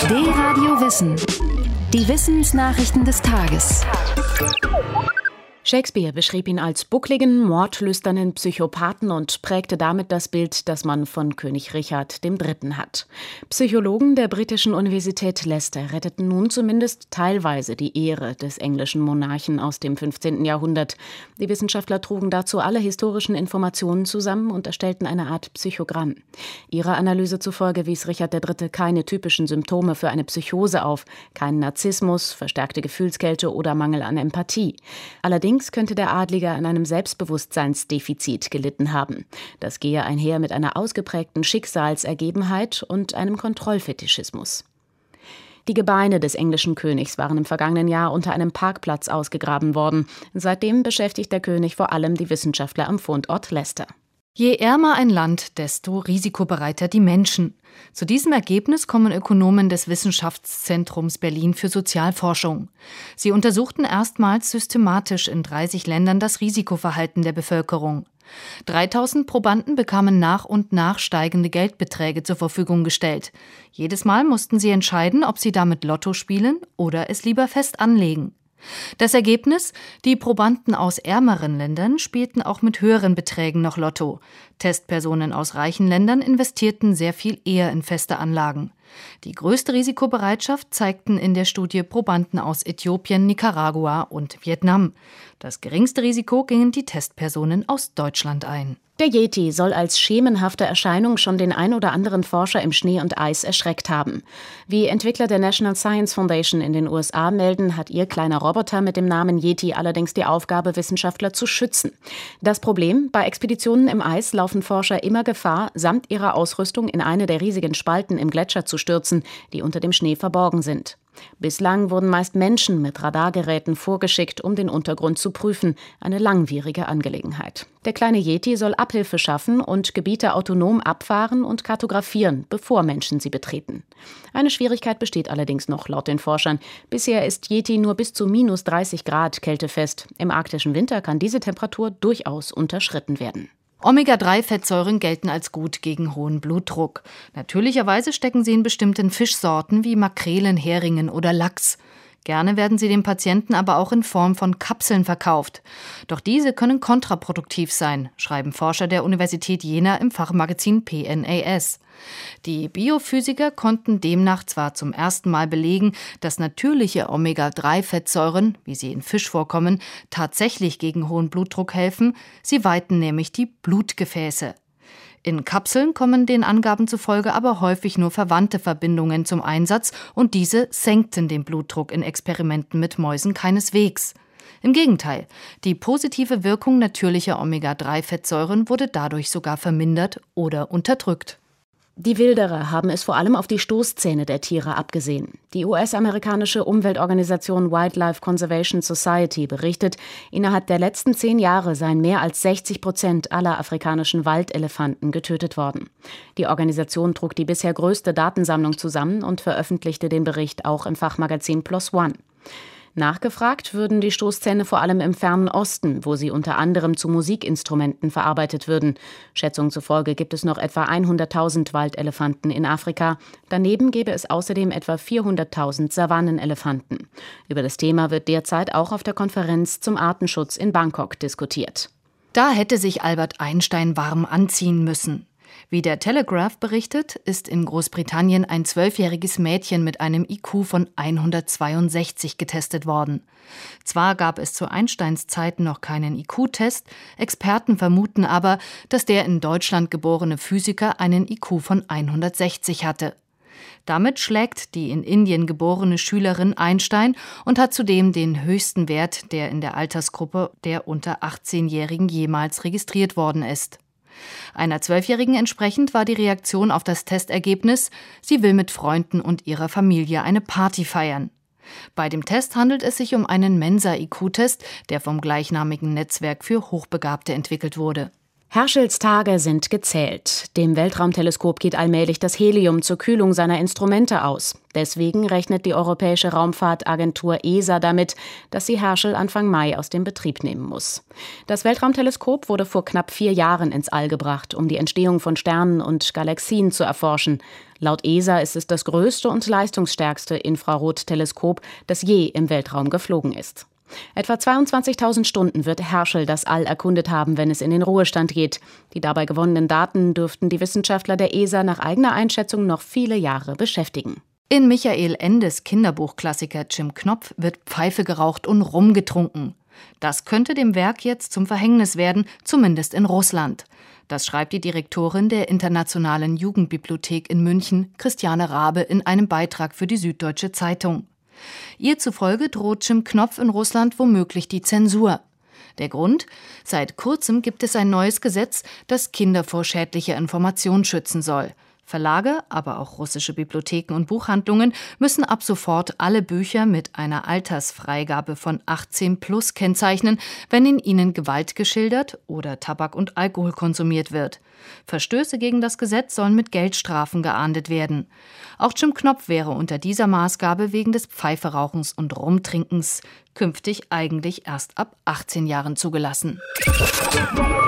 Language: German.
D-Radio Wissen. Die Wissensnachrichten des Tages. Shakespeare beschrieb ihn als buckligen, mordlüsternen Psychopathen und prägte damit das Bild, das man von König Richard III. Hat. Psychologen der britischen Universität Leicester retteten nun zumindest teilweise die Ehre des englischen Monarchen aus dem 15. Jahrhundert. Die Wissenschaftler trugen dazu alle historischen Informationen zusammen und erstellten eine Art Psychogramm. Ihrer Analyse zufolge wies Richard III. Keine typischen Symptome für eine Psychose auf, keinen Narzissmus, verstärkte Gefühlskälte oder Mangel an Empathie. Allerdings könnte der Adlige an einem Selbstbewusstseinsdefizit gelitten haben. Das gehe einher mit einer ausgeprägten Schicksalsergebenheit und einem Kontrollfetischismus. Die Gebeine des englischen Königs waren im vergangenen Jahr unter einem Parkplatz ausgegraben worden. Seitdem beschäftigt der König vor allem die Wissenschaftler am Fundort Leicester. Je ärmer ein Land, desto risikobereiter die Menschen. Zu diesem Ergebnis kommen Ökonomen des Wissenschaftszentrums Berlin für Sozialforschung. Sie untersuchten erstmals systematisch in 30 Ländern das Risikoverhalten der Bevölkerung. 3000 Probanden bekamen nach und nach steigende Geldbeträge zur Verfügung gestellt. Jedes Mal mussten sie entscheiden, ob sie damit Lotto spielen oder es lieber fest anlegen. Das Ergebnis? Die Probanden aus ärmeren Ländern spielten auch mit höheren Beträgen noch Lotto. Testpersonen aus reichen Ländern investierten sehr viel eher in feste Anlagen. Die größte Risikobereitschaft zeigten in der Studie Probanden aus Äthiopien, Nicaragua und Vietnam. Das geringste Risiko gingen die Testpersonen aus Deutschland ein. Der Yeti soll als schemenhafte Erscheinung schon den ein oder anderen Forscher im Schnee und Eis erschreckt haben. Wie Entwickler der National Science Foundation in den USA melden, hat ihr kleiner Roboter mit dem Namen Yeti allerdings die Aufgabe, Wissenschaftler zu schützen. Das Problem: Bei Expeditionen im Eis laufen Forscher immer Gefahr, samt ihrer Ausrüstung in eine der riesigen Spalten im Gletscher zu stürzen, die unter dem Schnee verborgen sind. Bislang wurden meist Menschen mit Radargeräten vorgeschickt, um den Untergrund zu prüfen. Eine langwierige Angelegenheit. Der kleine Yeti soll Abhilfe schaffen und Gebiete autonom abfahren und kartografieren, bevor Menschen sie betreten. Eine Schwierigkeit besteht allerdings noch, laut den Forschern. Bisher ist Yeti nur bis zu -30 Grad kältefest. Im arktischen Winter kann diese Temperatur durchaus unterschritten werden. Omega-3-Fettsäuren gelten als gut gegen hohen Blutdruck. Natürlicherweise stecken sie in bestimmten Fischsorten wie Makrelen, Heringen oder Lachs. Gerne werden sie dem Patienten aber auch in Form von Kapseln verkauft. Doch diese können kontraproduktiv sein, schreiben Forscher der Universität Jena im Fachmagazin PNAS. Die Biophysiker konnten demnach zwar zum ersten Mal belegen, dass natürliche Omega-3-Fettsäuren, wie sie in Fisch vorkommen, tatsächlich gegen hohen Blutdruck helfen. Sie weiten nämlich die Blutgefäße. In Kapseln kommen den Angaben zufolge aber häufig nur verwandte Verbindungen zum Einsatz und diese senkten den Blutdruck in Experimenten mit Mäusen keineswegs. Im Gegenteil, die positive Wirkung natürlicher Omega-3-Fettsäuren wurde dadurch sogar vermindert oder unterdrückt. Die Wilderer haben es vor allem auf die Stoßzähne der Tiere abgesehen. Die US-amerikanische Umweltorganisation Wildlife Conservation Society berichtet, innerhalb der letzten 10 Jahre seien mehr als 60% aller afrikanischen Waldelefanten getötet worden. Die Organisation trug die bisher größte Datensammlung zusammen und veröffentlichte den Bericht auch im Fachmagazin PLOS ONE. Nachgefragt würden die Stoßzähne vor allem im Fernen Osten, wo sie unter anderem zu Musikinstrumenten verarbeitet würden. Schätzungen zufolge gibt es noch etwa 100.000 Waldelefanten in Afrika. Daneben gäbe es außerdem etwa 400.000 Savannenelefanten. Über das Thema wird derzeit auch auf der Konferenz zum Artenschutz in Bangkok diskutiert. Da hätte sich Albert Einstein warm anziehen müssen. Wie der Telegraph berichtet, ist in Großbritannien ein 12-jähriges Mädchen mit einem IQ von 162 getestet worden. Zwar gab es zu Einsteins Zeiten noch keinen IQ-Test, Experten vermuten aber, dass der in Deutschland geborene Physiker einen IQ von 160 hatte. Damit schlägt die in Indien geborene Schülerin Einstein und hat zudem den höchsten Wert, der in der Altersgruppe der unter 18-Jährigen jemals registriert worden ist. Einer 12-Jährigen entsprechend war die Reaktion auf das Testergebnis: Sie will mit Freunden und ihrer Familie eine Party feiern. Bei dem Test handelt es sich um einen Mensa-IQ-Test, der vom gleichnamigen Netzwerk für Hochbegabte entwickelt wurde. Herschels Tage sind gezählt. Dem Weltraumteleskop geht allmählich das Helium zur Kühlung seiner Instrumente aus. Deswegen rechnet die Europäische Raumfahrtagentur ESA damit, dass sie Herschel Anfang Mai aus dem Betrieb nehmen muss. Das Weltraumteleskop wurde vor knapp 4 Jahren ins All gebracht, um die Entstehung von Sternen und Galaxien zu erforschen. Laut ESA ist es das größte und leistungsstärkste Infrarotteleskop, das je im Weltraum geflogen ist. Etwa 22.000 Stunden wird Herschel das All erkundet haben, wenn es in den Ruhestand geht. Die dabei gewonnenen Daten dürften die Wissenschaftler der ESA nach eigener Einschätzung noch viele Jahre beschäftigen. In Michael Endes Kinderbuchklassiker Jim Knopf wird Pfeife geraucht und Rum getrunken. Das könnte dem Werk jetzt zum Verhängnis werden, zumindest in Russland. Das schreibt die Direktorin der Internationalen Jugendbibliothek in München, Christiane Rabe, in einem Beitrag für die Süddeutsche Zeitung. Ihr zufolge droht Jim Knopf in Russland womöglich die Zensur. Der Grund? Seit kurzem gibt es ein neues Gesetz, das Kinder vor schädlicher Information schützen soll. Verlage, aber auch russische Bibliotheken und Buchhandlungen müssen ab sofort alle Bücher mit einer Altersfreigabe von 18+ kennzeichnen, wenn in ihnen Gewalt geschildert oder Tabak und Alkohol konsumiert wird. Verstöße gegen das Gesetz sollen mit Geldstrafen geahndet werden. Auch Jim Knopf wäre unter dieser Maßgabe wegen des Pfeiferauchens und Rumtrinkens künftig eigentlich erst ab 18 Jahren zugelassen.